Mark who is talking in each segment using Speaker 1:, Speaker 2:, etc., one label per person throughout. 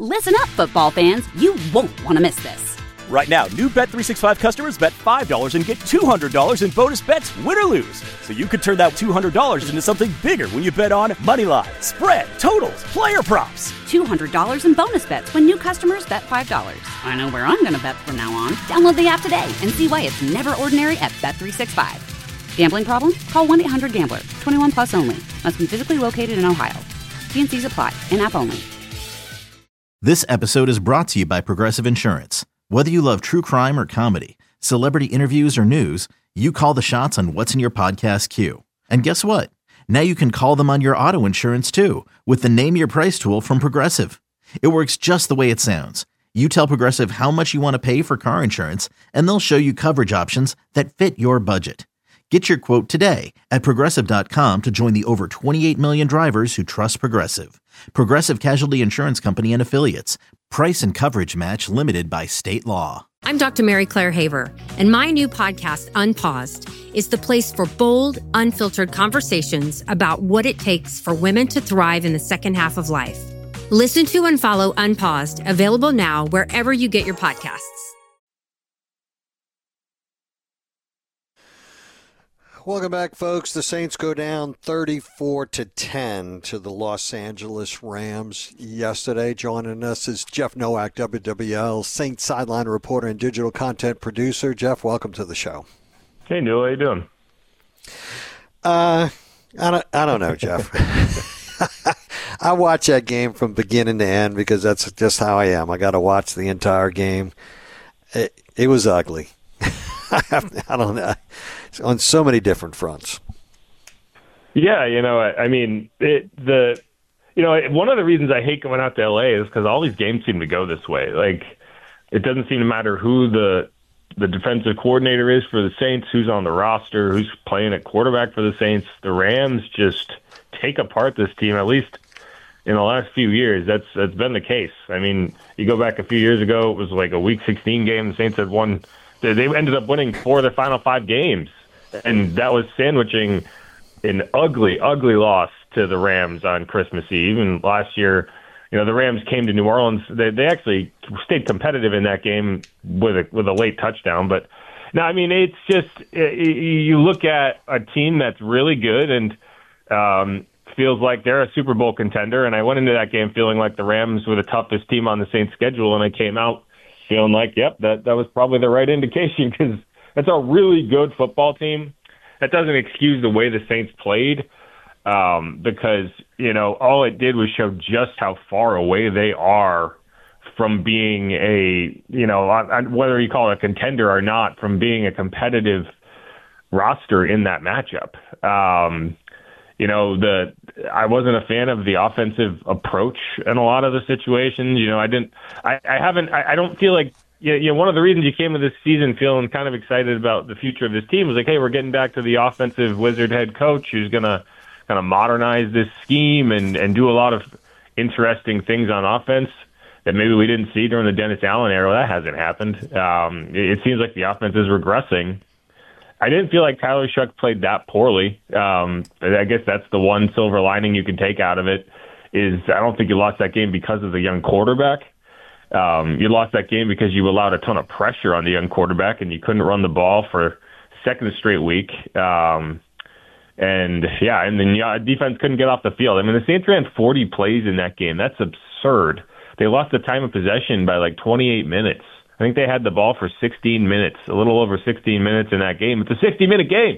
Speaker 1: Listen up, football fans. You won't want to miss this.
Speaker 2: Right now, new Bet365 customers bet $5 and get $200 in bonus bets, win or lose. So you could turn that $200 into something bigger when you bet on money line, spread, totals, player props.
Speaker 1: $200 in bonus bets when new customers bet $5. I know where I'm going to bet from now on. Download the app today and see why it's never ordinary at Bet365. Gambling problem? Call 1-800-GAMBLER. 21 plus only. Must be physically located in Ohio. T&Cs apply. In-app only.
Speaker 3: This episode is brought to you by Progressive Insurance. Whether you love true crime or comedy, celebrity interviews or news, you call the shots on what's in your podcast queue. And guess what? Now you can call them on your auto insurance too with the Name Your Price tool from Progressive. It works just the way it sounds. You tell Progressive how much you want to pay for car insurance, and they'll show you coverage options that fit your budget. Get your quote today at Progressive.com to join the over 28 million drivers who trust Progressive. Progressive Casualty Insurance Company and Affiliates. Price and coverage match limited by state law.
Speaker 4: I'm Dr. Mary Claire Haver, and my new podcast, Unpaused, is the place for bold, unfiltered conversations about what it takes for women to thrive in the second half of life. Listen to and follow Unpaused, available now wherever you get your podcasts.
Speaker 5: Welcome back, folks. The Saints go down 34-10 to the Los Angeles Rams yesterday. Joining us is Jeff Nowak, WWL Saints sideline reporter and digital content producer. Jeff, welcome to the show.
Speaker 6: Hey, Neil. How you doing?
Speaker 5: I don't know, Jeff. I watch that game from beginning to end because that's just how I am. I got to watch the entire game. It was ugly. I don't know. On so many different fronts.
Speaker 6: Yeah, I mean, one of the reasons I hate going out to LA is because all these games seem to go this way. Like, it doesn't seem to matter who the defensive coordinator is for the Saints, who's on the roster, who's playing at quarterback for the Saints. The Rams just take apart this team, at least in the last few years. That's been the case. I mean, you go back a few years ago, it was like a Week 16 game. The Saints had won. They ended up winning 4 of their final 5 games. And that was sandwiching an ugly, ugly loss to the Rams on Christmas Eve. And last year, the Rams came to New Orleans. They actually stayed competitive in that game with a late touchdown. But no, I mean, it's just you look at a team that's really good and feels like they're a Super Bowl contender. And I went into that game feeling like the Rams were the toughest team on the Saints schedule, and I came out feeling like, yep, that was probably the right indication because that's a really good football team. That doesn't excuse the way the Saints played because, all it did was show just how far away they are from being whether you call it a contender or not, from being a competitive roster in that matchup. I wasn't a fan of the offensive approach in a lot of the situations. I don't feel like, one of the reasons you came to this season feeling kind of excited about the future of this team was like, hey, we're getting back to the offensive wizard head coach who's going to kind of modernize this scheme and do a lot of interesting things on offense that maybe we didn't see during the Dennis Allen era. That hasn't happened. It seems like the offense is regressing. I didn't feel like Tyler Shough played that poorly. I guess that's the one silver lining you can take out of it is I don't think you lost that game because of the young quarterback. You lost that game because you allowed a ton of pressure on the young quarterback and you couldn't run the ball for second straight week. And then defense couldn't get off the field. I mean, the Saints ran 40 plays in that game. That's absurd. They lost the time of possession by like 28 minutes. I think they had the ball for 16 minutes, a little over 16 minutes in that game. It's a 60-minute game.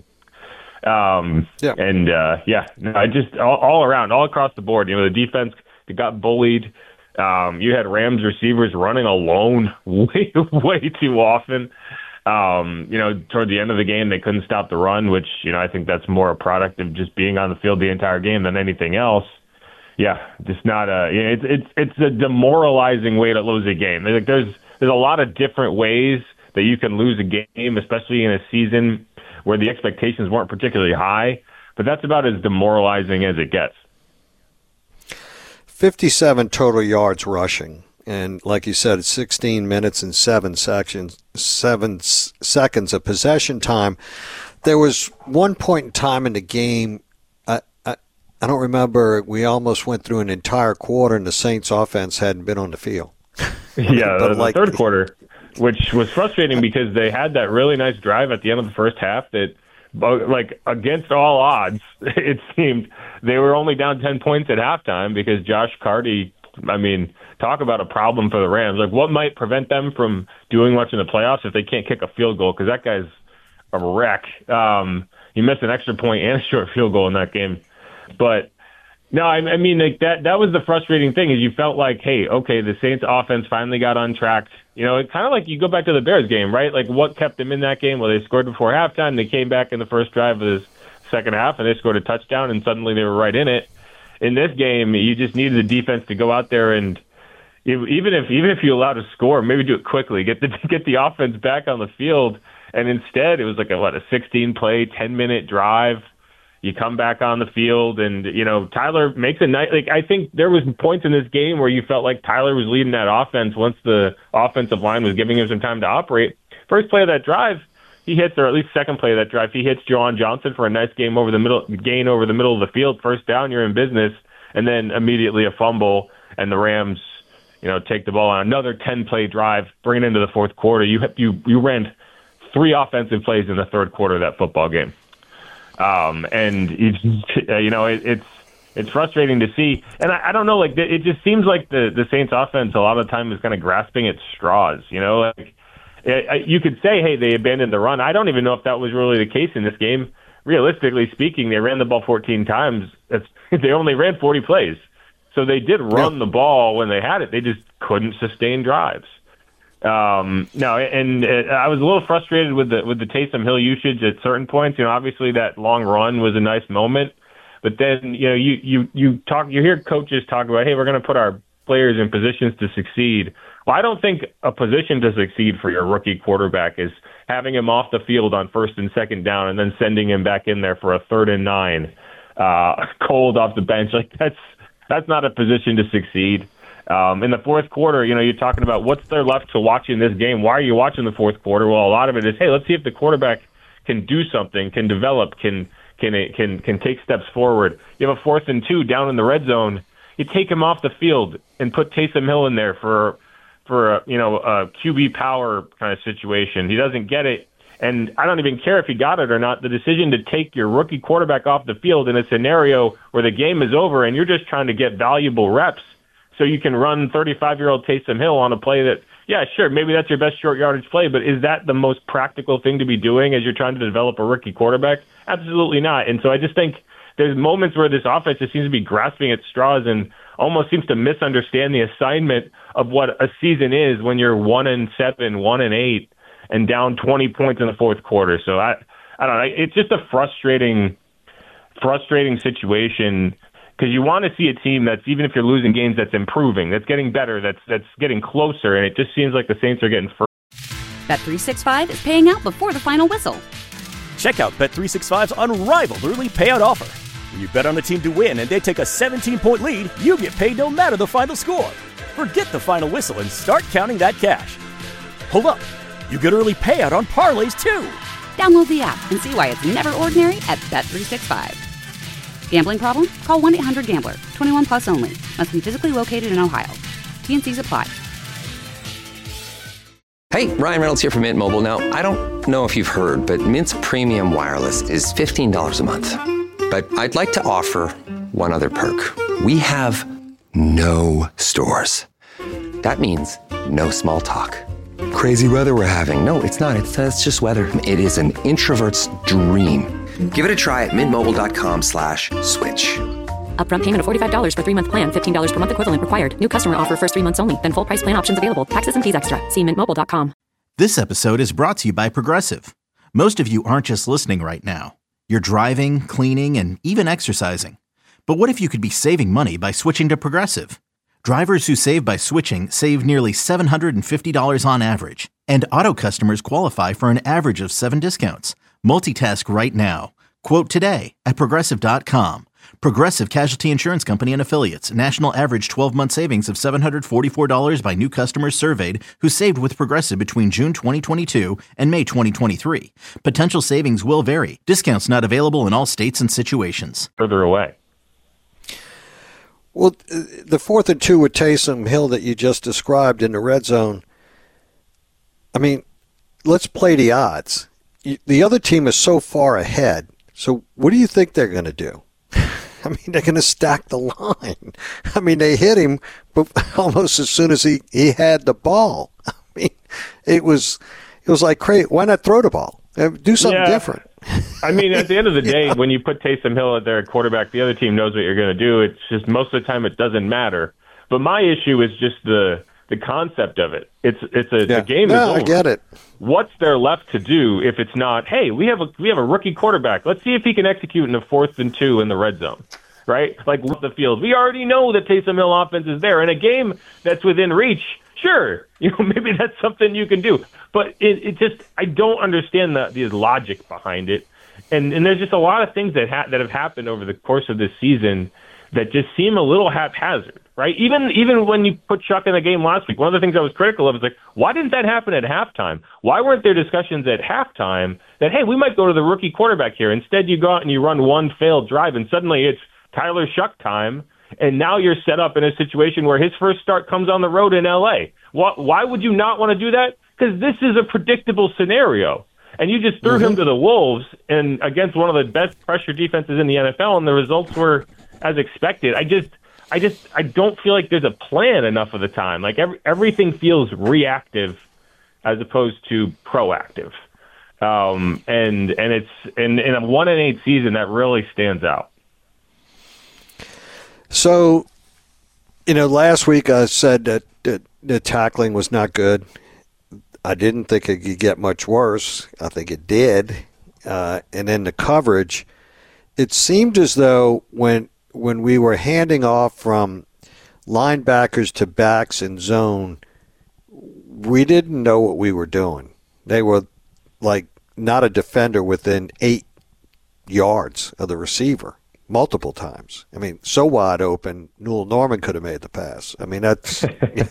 Speaker 6: I just all around, all across the board, the defense got bullied. You had Rams receivers running alone way too often. Toward the end of the game, they couldn't stop the run, which, I think that's more a product of just being on the field the entire game than anything else. Yeah, just not it's a demoralizing way to lose a game. There's a lot of different ways that you can lose a game, especially in a season where the expectations weren't particularly high, but that's about as demoralizing as it gets.
Speaker 5: 57 total yards rushing. And like you said, it's 16 minutes and 7 seconds of possession time. There was one point in time in the game, I don't remember. We almost went through an entire quarter and the Saints offense hadn't been on the field.
Speaker 6: Yeah, the third quarter, which was frustrating because they had that really nice drive at the end of the first half that, like, against all odds, it seemed they were only down 10 points at halftime because Josh Carty, I mean, talk about a problem for the Rams. Like, what might prevent them from doing much in the playoffs if they can't kick a field goal? Because that guy's a wreck. He missed an extra point and a short field goal in that game. But no, I mean, like that was the frustrating thing is you felt like, hey, okay, the Saints offense finally got on track. You know, it's kind of like you go back to the Bears game, right? Like what kept them in that game? Well, they scored before halftime. They came back in the first drive of the second half and they scored a touchdown and suddenly they were right in it. In this game, you just needed the defense to go out there and even if you allowed a score, maybe do it quickly, get the offense back on the field. And instead, it was like a 16-play, 10-minute drive. You come back on the field, and Tyler makes a night. Like I think there was points in this game where you felt like Tyler was leading that offense once the offensive line was giving him some time to operate. First play of that drive, he hits, or at least second play of that drive, he hits Juwan Johnson for a nice gain over the middle of the field. First down, you're in business, and then immediately a fumble, and the Rams, take the ball on another 10-play drive, bring it into the fourth quarter. You ran 3 offensive plays in the third quarter of that football game. And it's frustrating to see, and I don't know, like it just seems like the Saints offense a lot of the time is kind of grasping at straws. You could say, hey, they abandoned the run. I don't even know if that was really the case in this game. Realistically speaking, they ran the ball 14 times. They only ran 40 plays, so they did run the ball when they had it. They just couldn't sustain drives. I was a little frustrated with the Taysom Hill usage at certain points. Obviously that long run was a nice moment, but then you hear coaches talk about, hey, we're going to put our players in positions to succeed. Well, I don't think a position to succeed for your rookie quarterback is having him off the field on first and second down and then sending him back in there for a 3rd and 9, cold off the bench. Like that's not a position to succeed. In the fourth quarter, you're talking about what's there left to watch in this game. Why are you watching the fourth quarter? Well, a lot of it is, hey, let's see if the quarterback can do something, can develop, can take steps forward. You have a 4th and 2 down in the red zone. You take him off the field and put Taysom Hill in there for a QB power kind of situation. He doesn't get it, and I don't even care if he got it or not. The decision to take your rookie quarterback off the field in a scenario where the game is over and you're just trying to get valuable reps so you can run 35-year-old Taysom Hill on a play that, yeah, sure, maybe that's your best short yardage play, but is that the most practical thing to be doing as you're trying to develop a rookie quarterback? Absolutely not. And so I just think there's moments where this offense just seems to be grasping at straws and almost seems to misunderstand the assignment of what a season is when you're 1-7, 1-8, and down 20 points in the fourth quarter. So I don't know. It's just a frustrating situation. Because you want to see a team that's, even if you're losing games, that's improving, that's getting better, that's getting closer, and it just seems like the Saints are getting further.
Speaker 1: Bet365 is paying out before the final whistle.
Speaker 2: Check out Bet365's unrivaled early payout offer. When you bet on a team to win and they take a 17-point lead, you get paid no matter the final score. Forget the final whistle and start counting that cash. Hold up. You get early payout on parlays, too.
Speaker 1: Download the app and see why it's never ordinary at Bet365. Gambling problem? Call 1-800-GAMBLER. 21 plus only. Must be physically located in Ohio. T&Cs apply.
Speaker 7: Hey, Ryan Reynolds here from Mint Mobile. Now, I don't know if you've heard, but Mint's premium wireless is $15 a month. But I'd like to offer one other perk. We have no stores. That means no small talk. Crazy weather we're having. No, it's not. It's just weather. It is an introvert's dream. Give it a try at mintmobile.com/switch.
Speaker 8: Upfront payment of $45 for 3-month plan. $15 per month equivalent required. New customer offer first 3 months only. Then full price plan options available. Taxes and fees extra. See mintmobile.com.
Speaker 3: This episode is brought to you by Progressive. Most of you aren't just listening right now. You're driving, cleaning, and even exercising. But what if you could be saving money by switching to Progressive? Drivers who save by switching save nearly $750 on average. And auto customers qualify for an average of 7 discounts. Multitask right now. Quote today at Progressive.com. Progressive Casualty Insurance Company and Affiliates. National average 12-month savings of $744 by new customers surveyed who saved with Progressive between June 2022 and May 2023. Potential savings will vary. Discounts not available in all states and situations.
Speaker 6: Further away.
Speaker 5: Well, the 4th and 2 with Taysom Hill that you just described in the red zone, I mean, let's play the odds. The other team is so far ahead, so what do you think they're going to do? I mean, they're going to stack the line. I mean, they hit him but almost as soon as he had the ball. I mean, it was like crazy. Why not throw the ball? Do something different.
Speaker 6: I mean, at the end of the day, when you put Taysom Hill at their quarterback, the other team knows what you're going to do. It's just most of the time it doesn't matter. But my issue is just the concept of it. The game is over.
Speaker 5: I get it.
Speaker 6: What's there left to do if it's not, hey, we have a rookie quarterback. Let's see if he can execute in a 4th and 2 in the red zone, right? Like the field. We already know that Taysom Hill offense is there. In a game that's within reach, sure, maybe that's something you can do. But it just, I don't understand the logic behind it. And there's just a lot of things that have happened over the course of this season that just seem a little haphazard, right? Even when you put Chuck in the game last week, one of the things I was critical of is like, why didn't that happen at halftime? Why weren't there discussions at halftime that, hey, we might go to the rookie quarterback here? Instead, you go out and you run one failed drive, and suddenly it's Tyler Shuck time, and now you're set up in a situation where his first start comes on the road in L.A. Why would you not want to do that? Because this is a predictable scenario. And you just threw him to the Wolves and against one of the best pressure defenses in the NFL, and the results were as expected. I don't feel like there's a plan enough of the time. Like everything feels reactive as opposed to proactive. And it's in a 1-8 season that really stands out.
Speaker 5: So, last week I said that the tackling was not good. I didn't think it could get much worse. I think it did. And then the coverage, it seemed as though when we were handing off from linebackers to backs in zone, we didn't know what we were doing. They were like not a defender within 8 yards of the receiver multiple times. I mean, so wide open, Newell Norman could have made the pass. I mean, that's,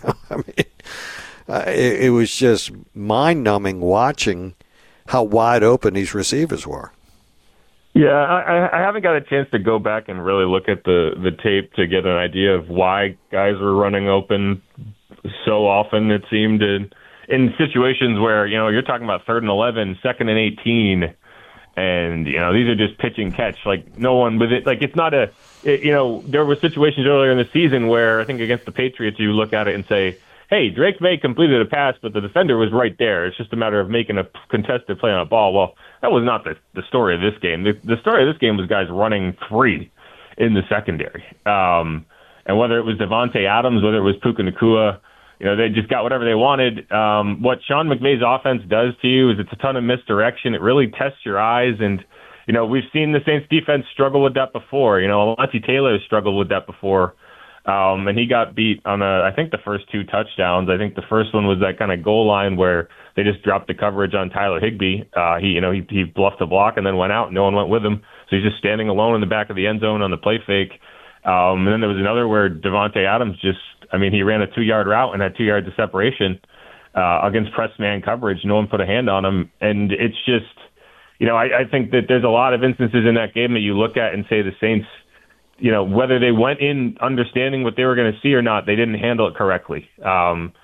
Speaker 5: it was just mind-numbing watching how wide open these receivers were.
Speaker 6: Yeah, I haven't got a chance to go back and really look at the tape to get an idea of why guys were running open so often, it seemed, in situations where, you're talking about 3rd and 11, 2nd and 18, and, these are just pitch and catch. Like, no one with it. Like, it's not there were situations earlier in the season where I think against the Patriots you look at it and say, hey, Drake May completed a pass, but the defender was right there. It's just a matter of making a contested play on a ball. Well, that was not the story of this game. The story of this game was guys running free in the secondary. And whether it was Devontae Adams, whether it was Puka Nacua, they just got whatever they wanted. What Sean McVay's offense does to you is it's a ton of misdirection. It really tests your eyes. And, we've seen the Saints defense struggle with that before. Alontae Taylor has struggled with that before. And he got beat on I think the first 2 touchdowns. I think the first one was that kind of goal line where they just dropped the coverage on Tyler Higbee. He bluffed the block and then went out. No one went with him. So he's just standing alone in the back of the end zone on the play fake. And then there was another where Devontae Adams he ran a 2-yard route and had 2 yards of separation against press man coverage. No one put a hand on him. And it's just, I think that there's a lot of instances in that game that you look at and say the Saints, whether they went in understanding what they were going to see or not, they didn't handle it correctly. And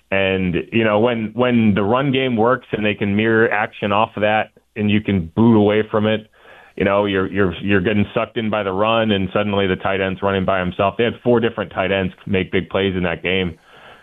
Speaker 6: when the run game works and they can mirror action off of that and you can boot away from it, you're getting sucked in by the run and suddenly the tight end's running by himself. They had 4 different tight ends make big plays in that game.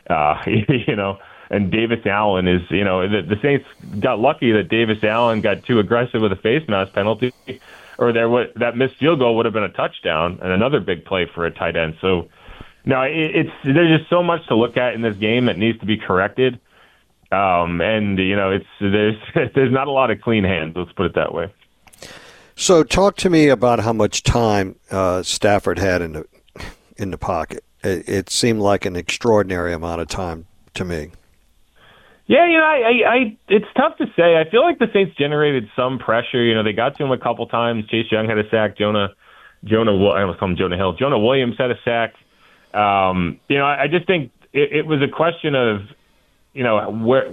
Speaker 6: And Davis Allen is, the Saints got lucky that Davis Allen got too aggressive with a face mask penalty. Or that missed field goal would have been a touchdown and another big play for a tight end. So, no, there's just so much to look at in this game that needs to be corrected. And there's not a lot of clean hands. Let's put it that way.
Speaker 5: So, talk to me about how much time Stafford had in the pocket. It seemed like an extraordinary amount of time to me.
Speaker 6: Yeah, it's tough to say. I feel like the Saints generated some pressure. They got to him a couple times. Chase Young had a sack. I almost call him Jonah Hill. Jonah Williams had a sack. I just think it was a question of, where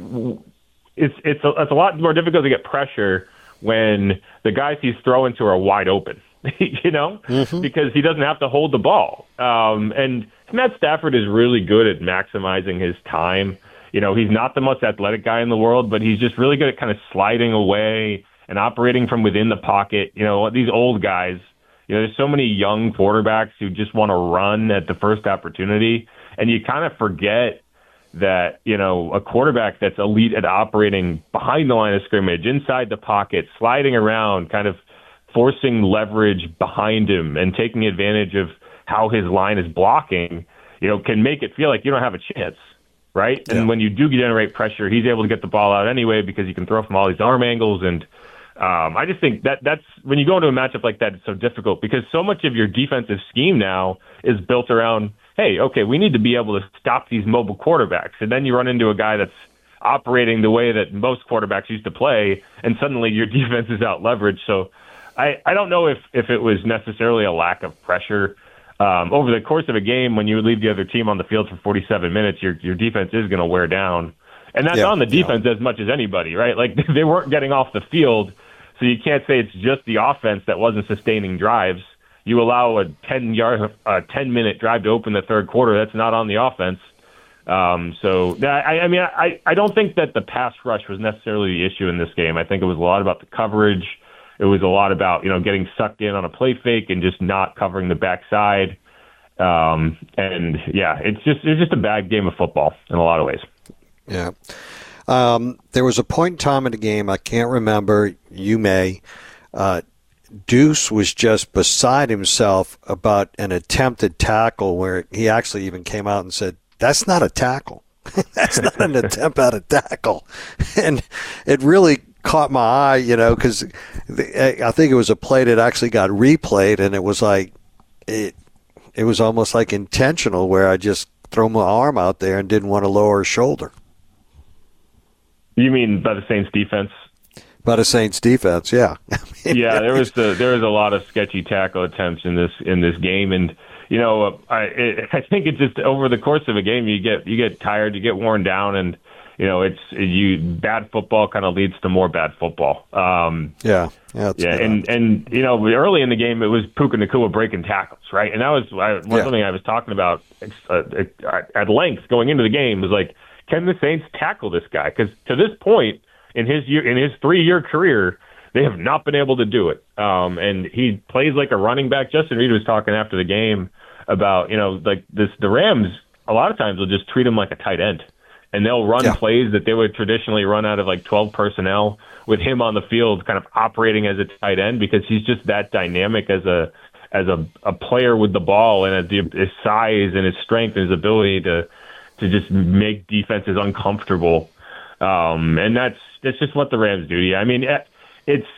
Speaker 6: it's a lot more difficult to get pressure when the guys he's throwing to are wide open. because he doesn't have to hold the ball. And Matt Stafford is really good at maximizing his time. He's not the most athletic guy in the world, but he's just really good at kind of sliding away and operating from within the pocket. These old guys, there's so many young quarterbacks who just want to run at the first opportunity. And you kind of forget that, a quarterback that's elite at operating behind the line of scrimmage, inside the pocket, sliding around, kind of forcing leverage behind him and taking advantage of how his line is blocking, can make it feel like you don't have a chance, right? Yeah. And when you do generate pressure, he's able to get the ball out anyway because he can throw from all these arm angles. And I just think that's when you go into a matchup like that, it's so difficult because so much of your defensive scheme now is built around, hey, okay, we need to be able to stop these mobile quarterbacks. And then you run into a guy that's operating the way that most quarterbacks used to play, and suddenly your defense is out leveraged. So I don't know if it was necessarily a lack of pressure. Over the course of a game, when you leave the other team on the field for 47 minutes, your defense is going to wear down. And that's on the defense as much as anybody, right? Like, they weren't getting off the field, so you can't say it's just the offense that wasn't sustaining drives. You allow a 10-minute drive to open the third quarter. That's not on the offense. I don't think that the pass rush was necessarily the issue in this game. I think it was a lot about the coverage. It was a lot about, getting sucked in on a play fake and just not covering the backside. It's just a bad game of football in a lot of ways.
Speaker 5: Yeah. There was a point in time in the game, I can't remember, you may, Deuce was just beside himself about an attempted tackle where he actually even came out and said, that's not a tackle. That's not an attempt at a tackle. And it really caught my eye, because I think it was a play that actually got replayed, and it was like it was almost like intentional where I just throw my arm out there and didn't want to lower his shoulder.
Speaker 6: You mean by the Saints defense?
Speaker 5: By the Saints defense, yeah.
Speaker 6: Yeah, there was a lot of sketchy tackle attempts in this game, and I think it just over the course of a game you get tired, you get worn down, and bad football kind of leads to more bad football. And early in the game it was Puka Nacua breaking tackles, right? And that was something I was talking about at length going into the game. Was like, can the Saints tackle this guy? Because to this point in his 3-year career, they have not been able to do it. And he plays like a running back. Justin Reed was talking after the game about the Rams a lot of times will just treat him like a tight end. And they'll run plays that they would traditionally run out of 12 personnel with him on the field kind of operating as a tight end because he's just that dynamic as a player with the ball and his size and his strength and his ability to just make defenses uncomfortable. And that's just what the Rams do. Yeah, I mean, it's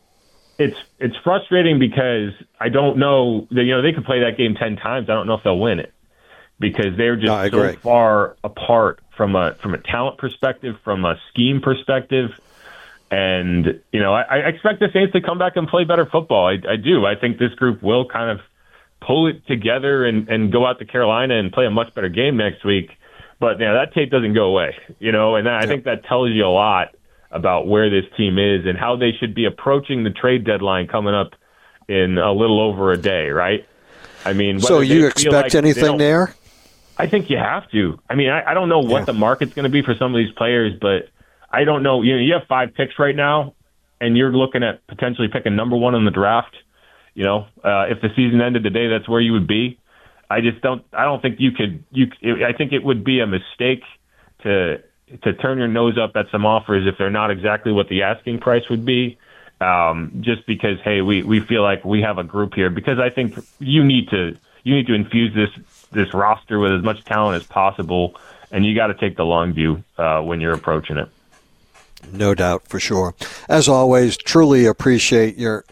Speaker 6: frustrating because I don't know they could play that game 10 times. I don't know if they'll win it because they're just so far apart from a talent perspective, from a scheme perspective. And, I expect the Saints to come back and play better football. I do. I think this group will kind of pull it together and go out to Carolina and play a much better game next week. But that tape doesn't go away, and I think that tells you a lot about where this team is and how they should be approaching the trade deadline coming up in a little over a day, right? I mean,
Speaker 5: so you expect anything there?
Speaker 6: I think you have to. I mean, I don't know what the market's going to be for some of these players, but I don't know. You have 5 picks right now, and you're looking at potentially picking number 1 in the draft. If the season ended today, that's where you would be. I don't think you could. I think it would be a mistake to turn your nose up at some offers if they're not exactly what the asking price would be. Just because, hey, we feel like we have a group here. Because I think you need to infuse this roster with as much talent as possible, and you got to take the long view when you're approaching it.
Speaker 5: No doubt, for sure. As always, truly appreciate your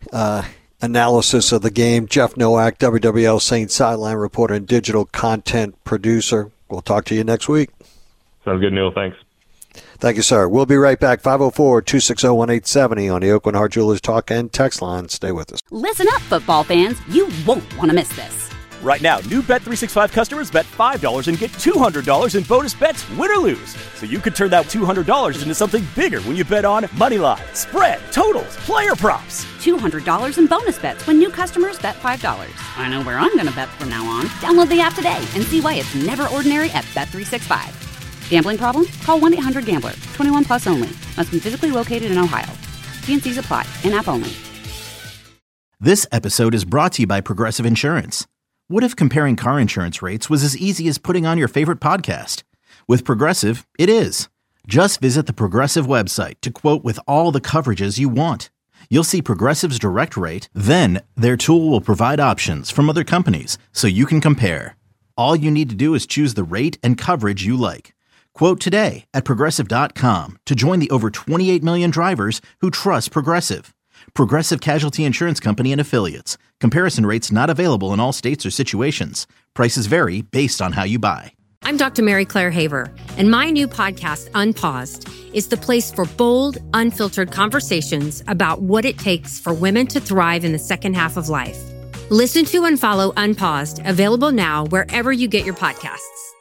Speaker 5: analysis of the game. Jeff Nowak, WWL Saints sideline reporter and digital content producer. We'll talk to you next week.
Speaker 6: Sounds good, Neil. Thanks.
Speaker 5: Thank you, sir. We'll be right back. 504-260-1870 on the Oakland Heart Jewelers Talk and Text line. Stay with us.
Speaker 1: Listen up, football fans. You won't want to miss this.
Speaker 2: Right now, new Bet365 customers bet $5 and get $200 in bonus bets, win or lose. So you could turn that $200 into something bigger when you bet on Moneyline, spread, totals, player props.
Speaker 1: $200 in bonus bets when new customers bet $5. I know where I'm going to bet from now on. Download the app today and see why it's never ordinary at Bet365. Gambling problem? Call 1-800-GAMBLER. 21 plus only. Must be physically located in Ohio. T&Cs apply. In-app only.
Speaker 3: This episode is brought to you by Progressive Insurance. What if comparing car insurance rates was as easy as putting on your favorite podcast? With Progressive, it is. Just visit the Progressive website to quote with all the coverages you want. You'll see Progressive's direct rate, then their tool will provide options from other companies so you can compare. All you need to do is choose the rate and coverage you like. Quote today at Progressive.com to join the over 28 million drivers who trust Progressive. Progressive Casualty Insurance Company and Affiliates. Comparison rates not available in all states or situations. Prices vary based on how you buy.
Speaker 4: I'm Dr. Mary Claire Haver, and my new podcast, Unpaused, is the place for bold, unfiltered conversations about what it takes for women to thrive in the second half of life. Listen to and follow Unpaused, available now wherever you get your podcasts.